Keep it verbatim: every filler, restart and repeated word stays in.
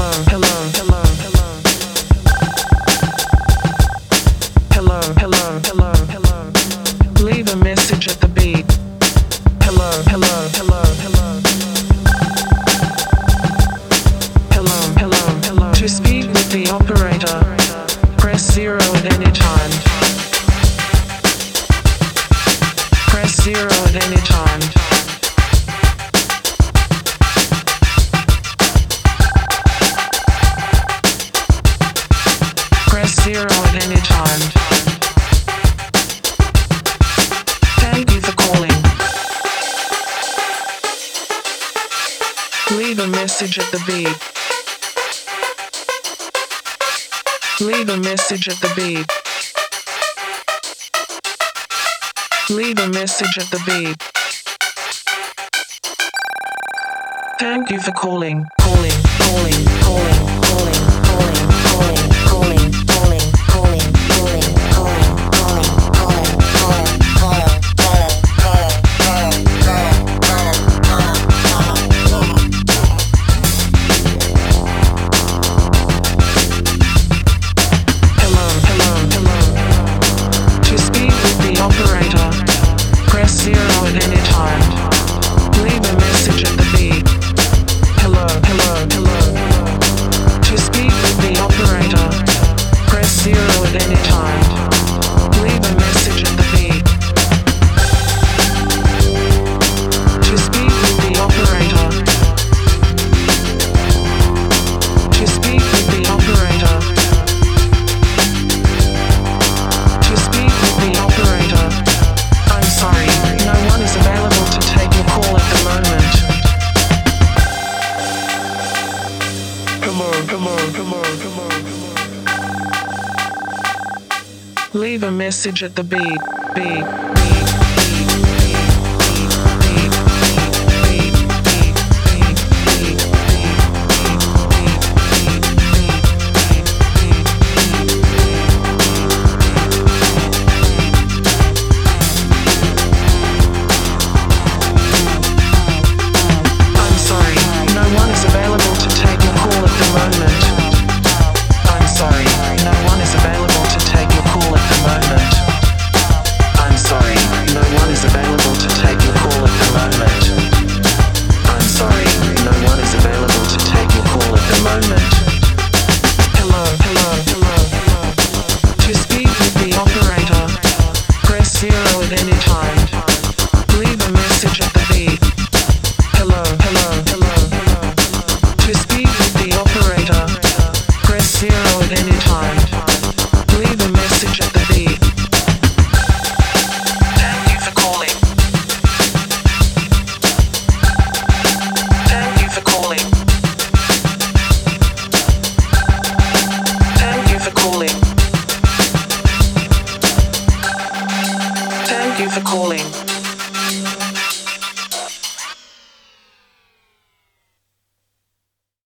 Hello, hello, hello, hello. Hello, hello, hello, hello. Leave a message at the beep. Hello, hello, hello, hello. Hello, hello, hello. To speak with the operator, press zero at any time. Press zero at any time. Press zero at any time. Thank you for calling. Leave a message at the beep. Leave a message at the beep. Leave a message at the beep. Thank you for calling, calling, calling, calling, calling, calling, calling, calling, calling, calling, calling, calling, calling, calling, calling, calling, Hello, hello, hello. To speak with the operator, press zero at any time. Leave a message at the beep. Hello, hello, hello. To speak with the operator, press zero at any time. Leave a message at the beep. To speak with the operator. To speak with the operator. To speak with the operator. I'm sorry, no one is available to take your call at the moment. Hello, hello, hello, hello, hello. Leave a message at the beep, beep, beep, beep, beep, beep, beep, beep, beep, beep, beep, I'm sorry, no one is available to take your call at the moment. I'm sorry, no one is available to take your call at the moment. I'm sorry, no one is available to take your call at the moment. I'm sorry, no one is available to take your call at the moment. Hello, hello, hello, hello. To speak with the operator, press zero at any time. Leave a message at the beep. Hello, hello, hello, hello. To speak with the operator, press zero at any time. Leave a message at the beep. Thank you for calling. Thank you for calling. Thank you for calling. Thank you for calling.